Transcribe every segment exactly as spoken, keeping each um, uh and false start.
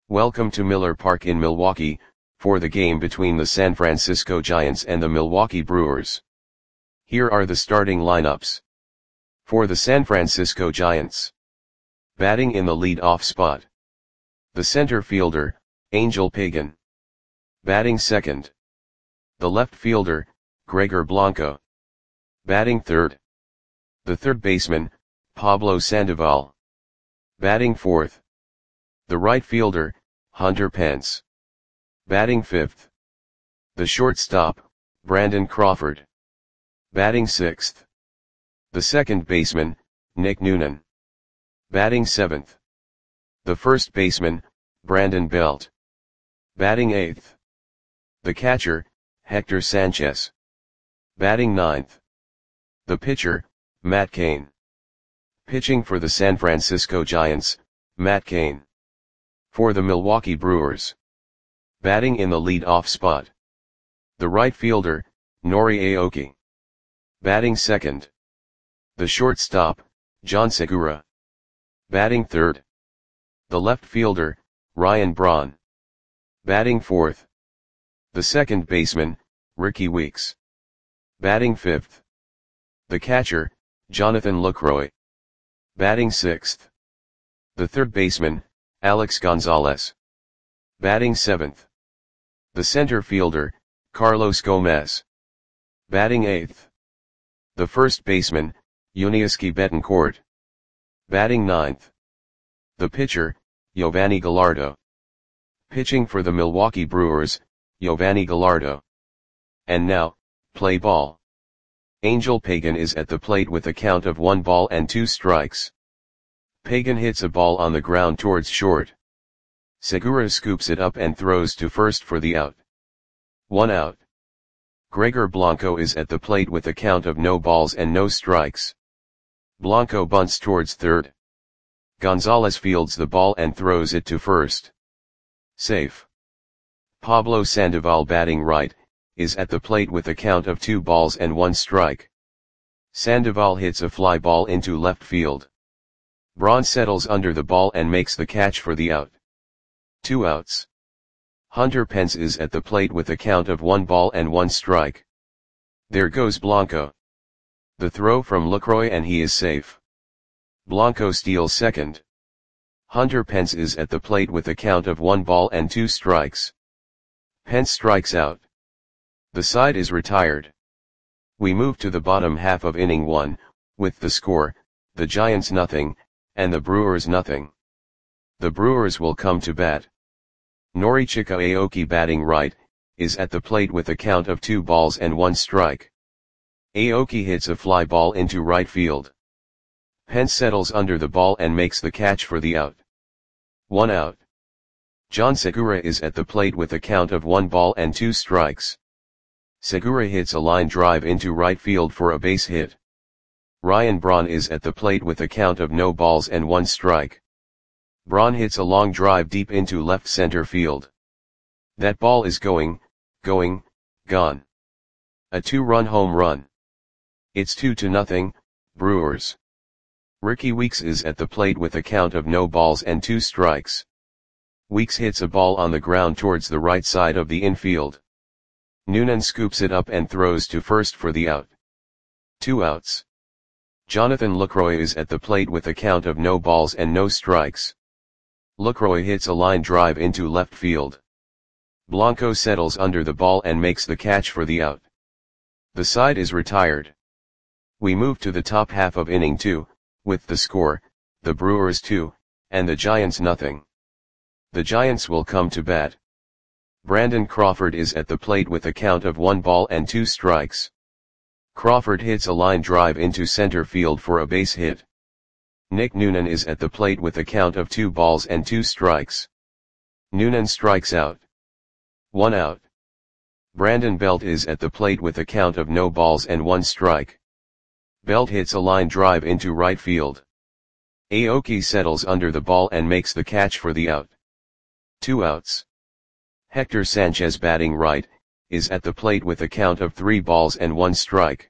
Welcome to Miller Park in Milwaukee, for the game between the San Francisco Giants and the Milwaukee Brewers. Here are the starting lineups. For the San Francisco Giants. Batting in the lead-off spot. The center fielder, Angel Pagan. Batting second. The left fielder, Gregor Blanco. Batting third. The third baseman, Pablo Sandoval. Batting fourth. The right fielder, Hunter Pence. Batting fifth. The shortstop, Brandon Crawford. Batting sixth. The second baseman, Nick Noonan. Batting seventh. The first baseman, Brandon Belt. Batting eighth. The catcher, Hector Sanchez. Batting ninth. The pitcher, Matt Cain. Pitching for the San Francisco Giants, Matt Cain. For the Milwaukee Brewers. Batting in the lead-off spot. The right fielder, Nori Aoki. Batting second. The shortstop, John Segura. Batting third. The left fielder, Ryan Braun. Batting fourth. The second baseman, Ricky Weeks. Batting fifth. The catcher, Jonathan Lucroy. Batting sixth. The third baseman, Alex Gonzalez. Batting seventh. The center fielder, Carlos Gomez. Batting eighth. The first baseman, Yuniesky Betancourt. Batting ninth. The pitcher, Giovanni Gallardo. Pitching for the Milwaukee Brewers, Giovanni Gallardo. And now, play ball. Angel Pagan is at the plate with a count of one ball and two strikes. Pagan hits a ball on the ground towards short. Segura scoops it up and throws to first for the out. One out. Gregor Blanco is at the plate with a count of no balls and no strikes. Blanco bunts towards third. Gonzalez fields the ball and throws it to first. Safe. Pablo Sandoval, batting right, is at the plate with a count of two balls and one strike. Sandoval hits a fly ball into left field. Braun settles under the ball and makes the catch for the out. Two outs. Hunter Pence is at the plate with a count of one ball and one strike. There goes Blanco. The throw from Lucroy and he is safe. Blanco steals second. Hunter Pence is at the plate with a count of one ball and two strikes. Pence strikes out. The side is retired. We move to the bottom half of inning one, with the score, the Giants nothing, and the Brewers nothing. The Brewers will come to bat. Norichika Aoki, batting right, is at the plate with a count of two balls and one strike. Aoki hits a fly ball into right field. Pence settles under the ball and makes the catch for the out. One out. John Segura is at the plate with a count of one ball and two strikes. Segura hits a line drive into right field for a base hit. Ryan Braun is at the plate with a count of no balls and one strike. Braun hits a long drive deep into left center field. That ball is going, going, gone. A two-run home run. It's two to nothing, Brewers. Ricky Weeks is at the plate with a count of no balls and two strikes. Weeks hits a ball on the ground towards the right side of the infield. Noonan scoops it up and throws to first for the out. Two outs. Jonathan Lucroy is at the plate with a count of no balls and no strikes. Lucroy hits a line drive into left field. Blanco settles under the ball and makes the catch for the out. The side is retired. We move to the top half of inning two, with the score, the Brewers two, and the Giants nothing. The Giants will come to bat. Brandon Crawford is at the plate with a count of one ball and two strikes. Crawford hits a line drive into center field for a base hit. Nick Noonan is at the plate with a count of two balls and two strikes. Noonan strikes out. One out. Brandon Belt is at the plate with a count of no balls and one strike. Belt hits a line drive into right field. Aoki settles under the ball and makes the catch for the out. Two outs. Hector Sanchez, batting right, is at the plate with a count of three balls and one strike.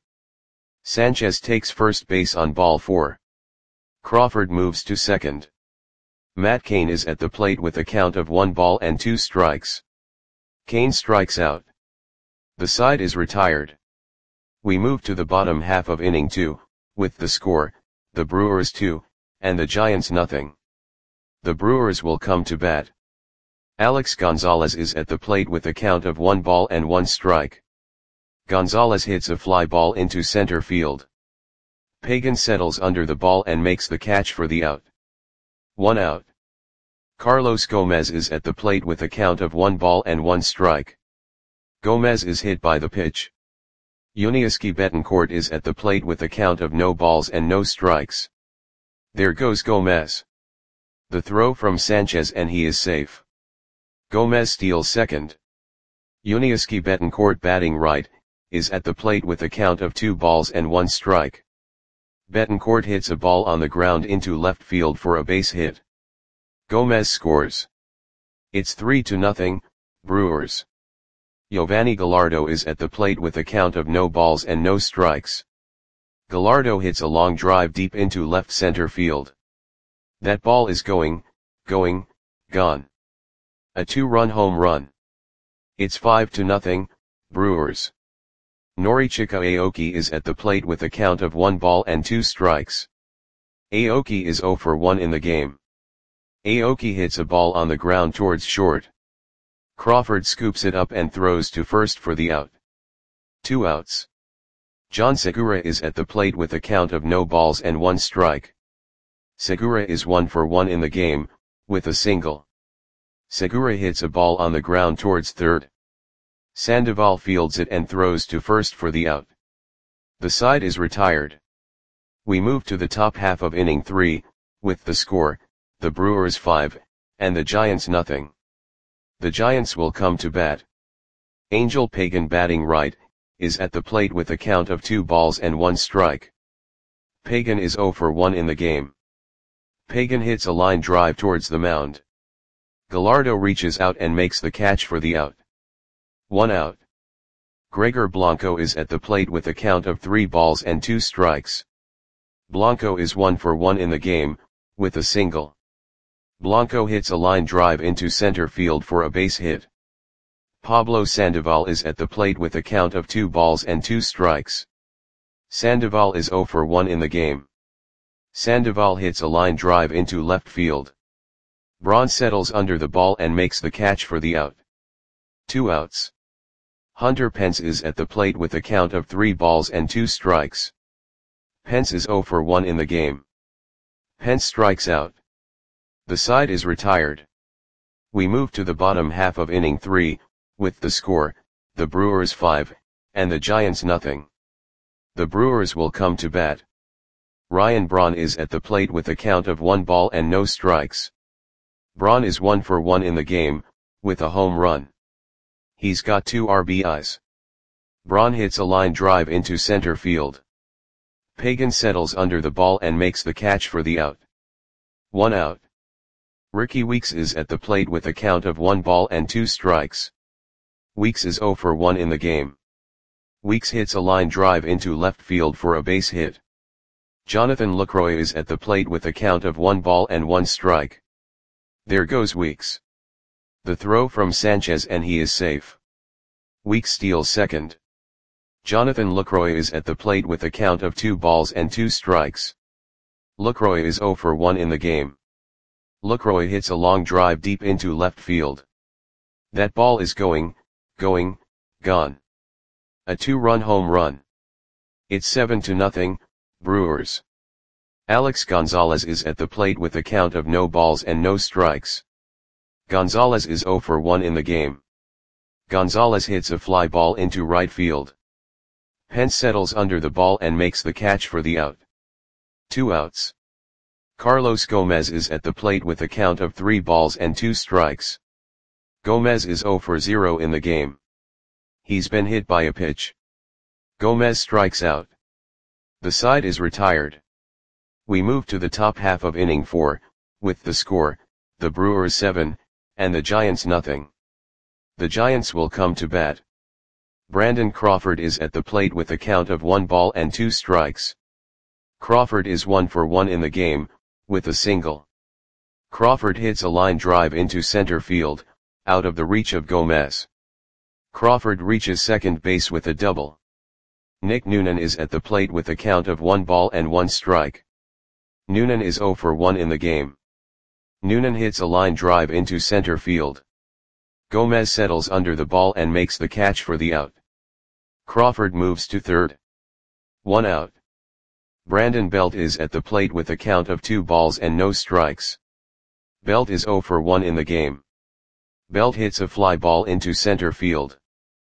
Sanchez takes first base on ball four. Crawford moves to second. Matt Cain is at the plate with a count of one ball and two strikes. Cain strikes out. The side is retired. We move to the bottom half of inning two, with the score, the Brewers two, and the Giants nothing. The Brewers will come to bat. Alex Gonzalez is at the plate with a count of one ball and one strike. Gonzalez hits a fly ball into center field. Pagan settles under the ball and makes the catch for the out. One out. Carlos Gomez is at the plate with a count of one ball and one strike. Gomez is hit by the pitch. Yuniesky Betancourt is at the plate with a count of no balls and no strikes. There goes Gomez. The throw from Sanchez and he is safe. Gomez steals second. Yuniesky Betancourt, batting right, is at the plate with a count of two balls and one strike. Betancourt hits a ball on the ground into left field for a base hit. Gomez scores. It's three to nothing, Brewers. Giovanni Gallardo is at the plate with a count of no balls and no strikes. Gallardo hits a long drive deep into left center field. That ball is going, going, gone. A two-run home run. It's five to nothing, Brewers. Norichika Aoki is at the plate with a count of one ball and two strikes. Aoki is zero for one in the game. Aoki hits a ball on the ground towards short. Crawford scoops it up and throws to first for the out. Two outs. John Segura is at the plate with a count of no balls and one strike. Segura is one for one in the game, with a single. Segura hits a ball on the ground towards third. Sandoval fields it and throws to first for the out. The side is retired. We move to the top half of inning three, with the score, the Brewers five, and the Giants nothing. The Giants will come to bat. Angel Pagan, batting right, is at the plate with a count of two balls and one strike. Pagan is zero for one in the game. Pagan hits a line drive towards the mound. Gallardo reaches out and makes the catch for the out. One out. Gregor Blanco is at the plate with a count of three balls and two strikes. Blanco is one for one in the game, with a single. Blanco hits a line drive into center field for a base hit. Pablo Sandoval is at the plate with a count of two balls and two strikes. Sandoval is zero for one in the game. Sandoval hits a line drive into left field. Braun settles under the ball and makes the catch for the out. Two outs. Hunter Pence is at the plate with a count of three balls and two strikes. Pence is zero for one in the game. Pence strikes out. The side is retired. We move to the bottom half of inning three, with the score, the Brewers five, and the Giants nothing. The Brewers will come to bat. Ryan Braun is at the plate with a count of one ball and no strikes. Braun is one for one in the game, with a home run. He's got two R B Is. Braun hits a line drive into center field. Pagan settles under the ball and makes the catch for the out. One out. Ricky Weeks is at the plate with a count of one ball and two strikes. Weeks is zero for one in the game. Weeks hits a line drive into left field for a base hit. Jonathan Lucroy is at the plate with a count of one ball and one strike. There goes Weeks. The throw from Sanchez and he is safe. Weeks steals second. Jonathan Lucroy is at the plate with a count of two balls and two strikes. Lucroy is zero for one in the game. Lucroy hits a long drive deep into left field. That ball is going, going, gone. A two-run home run. It's seven to nothing, Brewers. Alex Gonzalez is at the plate with a count of no balls and no strikes. Gonzalez is zero for one in the game. Gonzalez hits a fly ball into right field. Pence settles under the ball and makes the catch for the out. Two outs. Carlos Gomez is at the plate with a count of three balls and two strikes. Gomez is zero for zero in the game. He's been hit by a pitch. Gomez strikes out. The side is retired. We move to the top half of inning four, with the score, the Brewers seven, and the Giants nothing. The Giants will come to bat. Brandon Crawford is at the plate with a count of one ball and two strikes. Crawford is one for one in the game, with a single. Crawford hits a line drive into center field, out of the reach of Gomez. Crawford reaches second base with a double. Nick Noonan is at the plate with a count of one ball and one strike. Noonan is zero for one in the game. Noonan hits a line drive into center field. Gomez settles under the ball and makes the catch for the out. Crawford moves to third. One out. Brandon Belt is at the plate with a count of two balls and no strikes. Belt is zero for one in the game. Belt hits a fly ball into center field.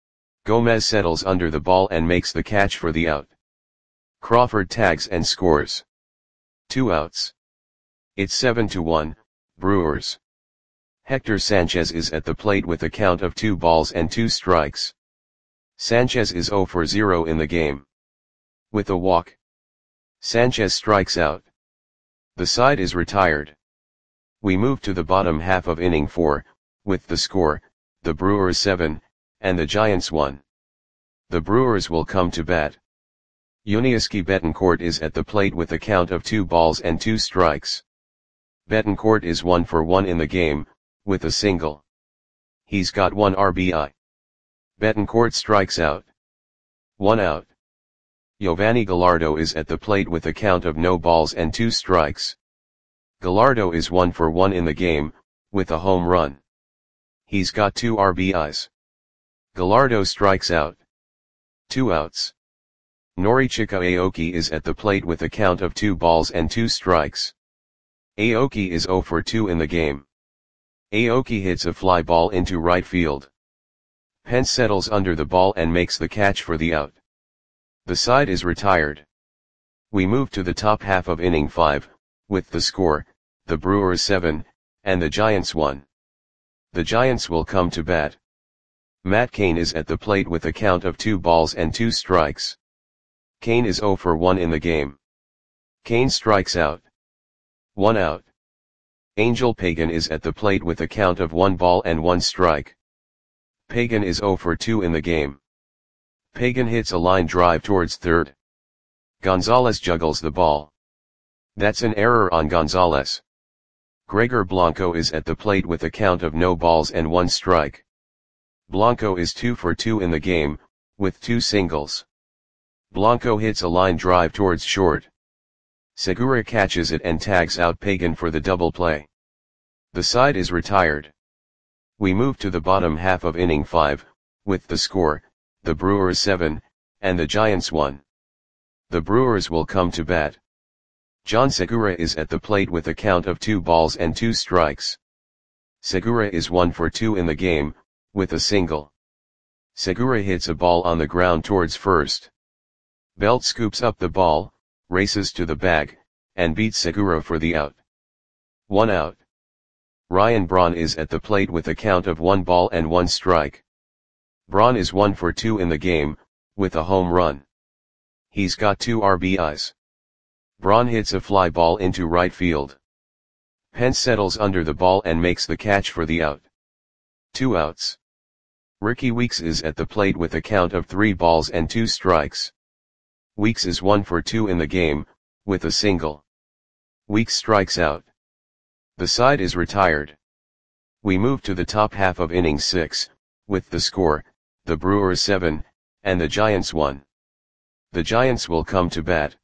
Gomez settles under the ball and makes the catch for the out. Crawford tags and scores. Two outs. It's seven to one, Brewers. Hector Sanchez is at the plate with a count of two balls and two strikes. Sanchez is zero for zero in the game. With a walk, Sanchez strikes out. The side is retired. We move to the bottom half of inning four, with the score, the Brewers seven, and the Giants one. The Brewers will come to bat. Yuniesky Betancourt is at the plate with a count of two balls and two strikes. Betancourt is one for one in the game, with a single. He's got one R B I. Betancourt strikes out. One out. Giovanni Gallardo is at the plate with a count of no balls and two strikes. Gallardo is one for one in the game, with a home run. He's got two R B Is. Gallardo strikes out. Two outs. Norichika Aoki is at the plate with a count of two balls and two strikes. Aoki is zero for two in the game. Aoki hits a fly ball into right field. Pence settles under the ball and makes the catch for the out. The side is retired. We move to the top half of inning five, with the score, the Brewers seven, and the Giants one. The Giants will come to bat. Matt Cain is at the plate with a count of two balls and two strikes. Cain is zero for one in the game. Cain strikes out. One out. Angel Pagan is at the plate with a count of one ball and one strike. Pagan is zero for two in the game. Pagan hits a line drive towards third. Gonzalez juggles the ball. That's an error on Gonzalez. Gregor Blanco is at the plate with a count of no balls and one strike. Blanco is two for two in the game, with two singles. Blanco hits a line drive towards short. Segura catches it and tags out Pagan for the double play. The side is retired. We move to the bottom half of inning five, with the score, the Brewers seven, and the Giants one. The Brewers will come to bat. John Segura is at the plate with a count of two balls and two strikes. Segura is one for two in the game, with a single. Segura hits a ball on the ground towards first. Belt scoops up the ball, races to the bag, and beats Segura for the out. One out. Ryan Braun is at the plate with a count of one ball and one strike. Braun is one for two in the game, with a home run. He's got two R B Is. Braun hits a fly ball into right field. Pence settles under the ball and makes the catch for the out. Two outs. Ricky Weeks is at the plate with a count of three balls and two strikes. Weeks is one for two in the game, with a single. Weeks strikes out. The side is retired. We move to the top half of inning six, with the score, the Brewers seven, and the Giants one. The Giants will come to bat.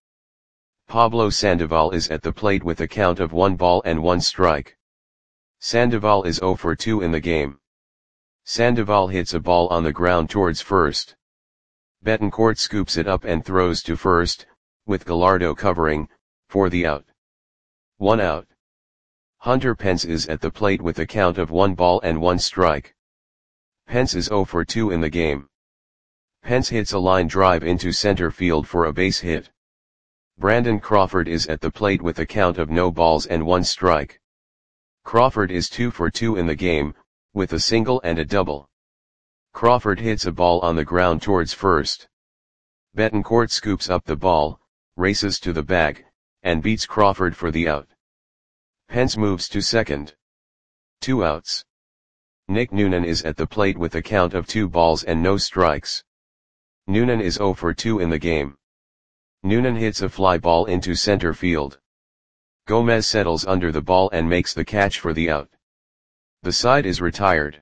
Pablo Sandoval is at the plate with a count of one ball and one strike. Sandoval is zero for two in the game. Sandoval hits a ball on the ground towards first. Betancourt scoops it up and throws to first, with Gallardo covering, for the out. One out. Hunter Pence is at the plate with a count of one ball and one strike. Pence is zero for two in the game. Pence hits a line drive into center field for a base hit. Brandon Crawford is at the plate with a count of no balls and one strike. Crawford is two for two in the game, with a single and a double. Crawford hits a ball on the ground towards first. Betancourt scoops up the ball, races to the bag, and beats Crawford for the out. Pence moves to second. Two outs. Nick Noonan is at the plate with a count of two balls and no strikes. Noonan is zero for two in the game. Noonan hits a fly ball into center field. Gomez settles under the ball and makes the catch for the out. The side is retired.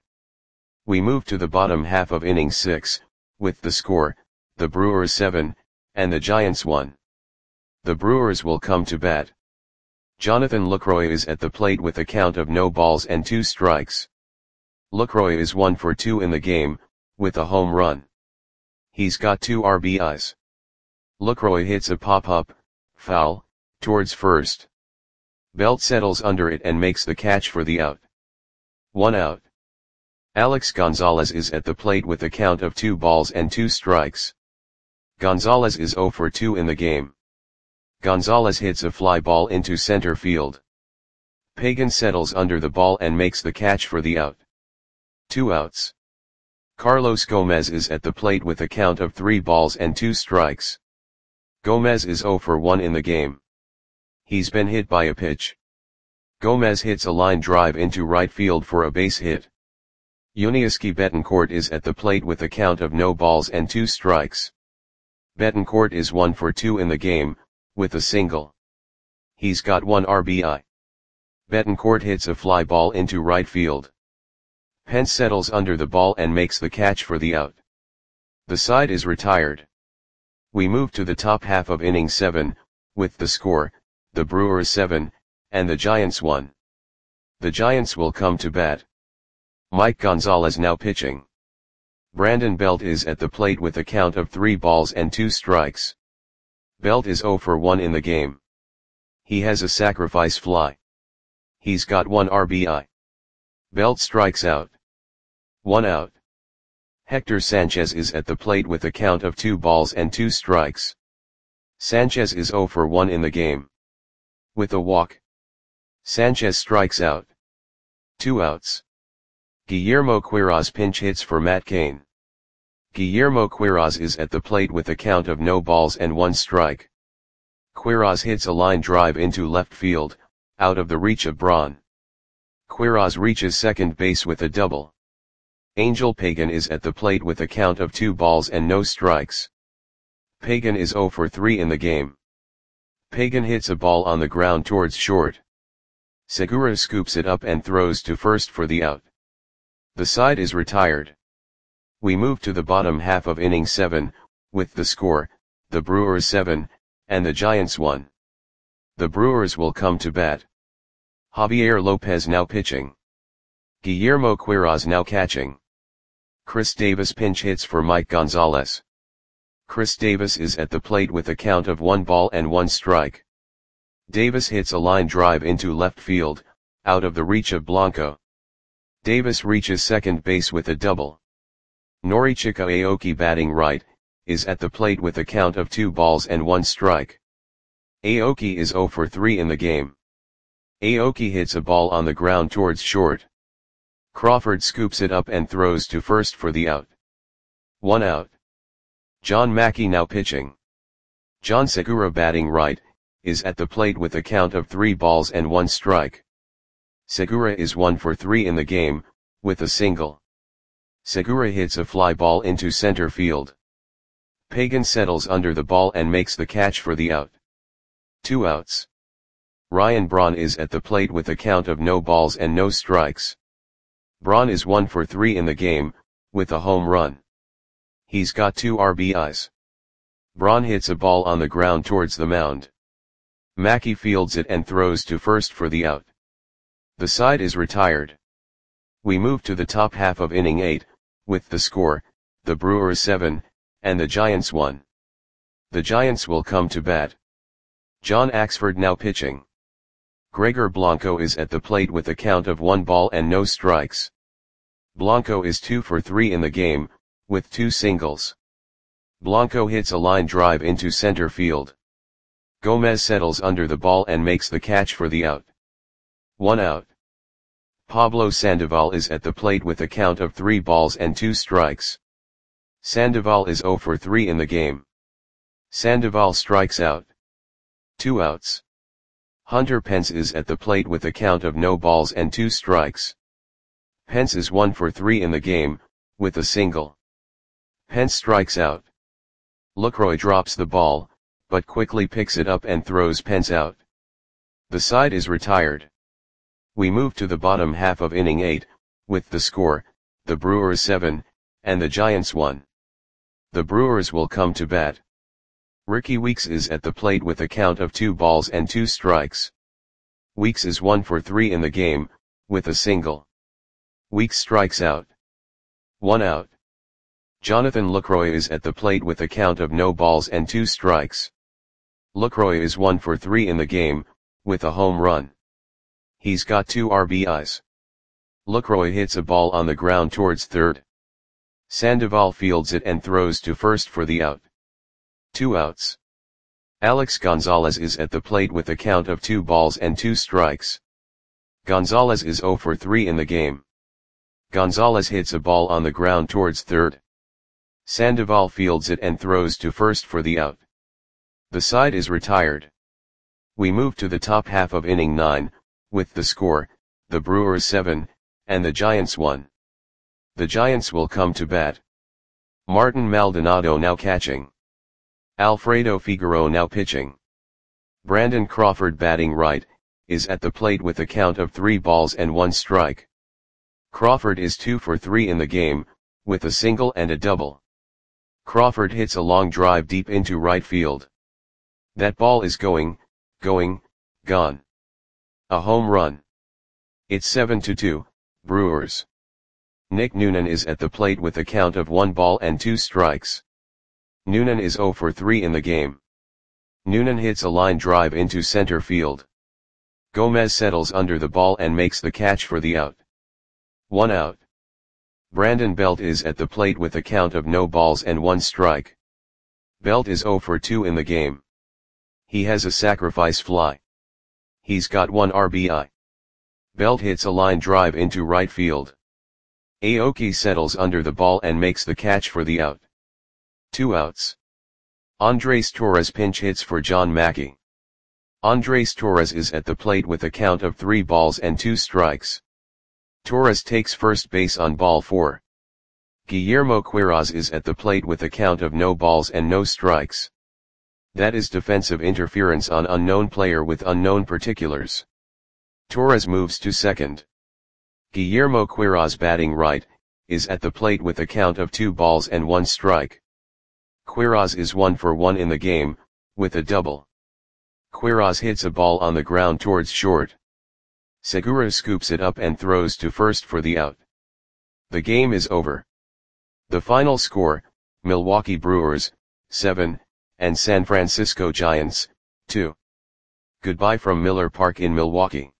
We move to the bottom half of inning six, with the score, the Brewers seven, and the Giants one. The Brewers will come to bat. Jonathan Lucroy is at the plate with a count of no balls and two strikes. Lucroy is one for two in the game, with a home run. He's got two R B Is. Lucroy hits a pop-up, foul, towards first. Belt settles under it and makes the catch for the out. One out. Alex Gonzalez is at the plate with a count of two balls and two strikes. Gonzalez is zero for two in the game. Gonzalez hits a fly ball into center field. Pagan settles under the ball and makes the catch for the out. Two outs. Carlos Gomez is at the plate with a count of three balls and two strikes. Gomez is zero for one in the game. He's been hit by a pitch. Gomez hits a line drive into right field for a base hit. Yuniesky Betancourt is at the plate with a count of no balls and two strikes. Betancourt is one for two in the game, with a single. He's got one R B I. Betancourt hits a fly ball into right field. Pence settles under the ball and makes the catch for the out. The side is retired. We move to the top half of inning seven, with the score, the Brewers seven, and the Giants one. The Giants will come to bat. Mike Gonzalez now pitching. Brandon Belt is at the plate with a count of three balls and two strikes. Belt is zero for one in the game. He has a sacrifice fly. He's got one R B I. Belt strikes out. One out. Hector Sanchez is at the plate with a count of two balls and two strikes. Sanchez is zero for one in the game. With a walk. Sanchez strikes out. Two outs. Guillermo Quiroz pinch hits for Matt Cain. Guillermo Quiroz is at the plate with a count of no balls and one strike. Quiroz hits a line drive into left field, out of the reach of Braun. Quiroz reaches second base with a double. Angel Pagan is at the plate with a count of two balls and no strikes. Pagan is zero for three in the game. Pagan hits a ball on the ground towards short. Segura scoops it up and throws to first for the out. The side is retired. We move to the bottom half of inning seven, with the score, the Brewers seven, and the Giants one. The Brewers will come to bat. Javier Lopez now pitching. Guillermo Quiroz now catching. Chris Davis pinch hits for Mike Gonzalez. Chris Davis is at the plate with a count of one ball and one strike. Davis hits a line drive into left field, out of the reach of Blanco. Davis reaches second base with a double. Norichika Aoki batting right, is at the plate with a count of two balls and one strike. Aoki is zero for three in the game. Aoki hits a ball on the ground towards short. Crawford scoops it up and throws to first for the out. One out. John Mackey now pitching. John Segura batting right, is at the plate with a count of three balls and one strike. Segura is one for three in the game, with a single. Segura hits a fly ball into center field. Pagan settles under the ball and makes the catch for the out. Two outs. Ryan Braun is at the plate with a count of no balls and no strikes. Braun is one for three in the game, with a home run. He's got two R B Is. Braun hits a ball on the ground towards the mound. Mackey fields it and throws to first for the out. The side is retired. We move to the top half of inning eight, with the score, the Brewers seven, and the Giants one. The Giants will come to bat. John Axford now pitching. Gregor Blanco is at the plate with a count of one ball and no strikes. Blanco is two for three in the game, with two singles. Blanco hits a line drive into center field. Gomez settles under the ball and makes the catch for the out. One out. Pablo Sandoval is at the plate with a count of three balls and two strikes. Sandoval is zero for three in the game. Sandoval strikes out. Two outs. Hunter Pence is at the plate with a count of no balls and two strikes. Pence is one for three in the game, with a single. Pence strikes out. Lucroy drops the ball, but quickly picks it up and throws Pence out. The side is retired. We move to the bottom half of inning eight, with the score, the Brewers seven, and the Giants one. The Brewers will come to bat. Rickie Weeks is at the plate with a count of two balls and two strikes. Weeks is one for three in the game, with a single. Weeks strikes out. One out. Jonathan Lucroy is at the plate with a count of no balls and two strikes. Lucroy is one for three in the game, with a home run. He's got two R B Is. Lucroy hits a ball on the ground towards third. Sandoval fields it and throws to first for the out. Two outs. Alex Gonzalez is at the plate with a count of two balls and two strikes. Gonzalez is zero for three in the game. Gonzalez hits a ball on the ground towards third. Sandoval fields it and throws to first for the out. The side is retired. We move to the top half of inning nine, with the score, the Brewers seven, and the Giants one. The Giants will come to bat. Martin Maldonado now catching. Alfredo Figueroa now pitching. Brandon Crawford batting right, is at the plate with a count of three balls and one strike. Crawford is two for three in the game, with a single and a double. Crawford hits a long drive deep into right field. That ball is going, going, gone. A home run. It's seven to two, Brewers. Nick Noonan is at the plate with a count of one ball and two strikes. Noonan is zero for three in the game. Noonan hits a line drive into center field. Gomez settles under the ball and makes the catch for the out. One out. Brandon Belt is at the plate with a count of no balls and one strike. Belt is zero for two in the game. He has a sacrifice fly. He's got one R B I. Belt hits a line drive into right field. Aoki settles under the ball and makes the catch for the out. Two outs. Andres Torres pinch hits for John Mackey. Andres Torres is at the plate with a count of three balls and two strikes. Torres takes first base on ball four. Guillermo Quiroz is at the plate with a count of no balls and no strikes. That is defensive interference on unknown player with unknown particulars. Torres moves to second. Guillermo Quiroz batting right, is at the plate with a count of two balls and one strike. Quiroz is one for one in the game, with a double. Quiroz hits a ball on the ground towards short. Segura scoops it up and throws to first for the out. The game is over. The final score, Milwaukee Brewers, seven, and San Francisco Giants, two. Goodbye from Miller Park in Milwaukee.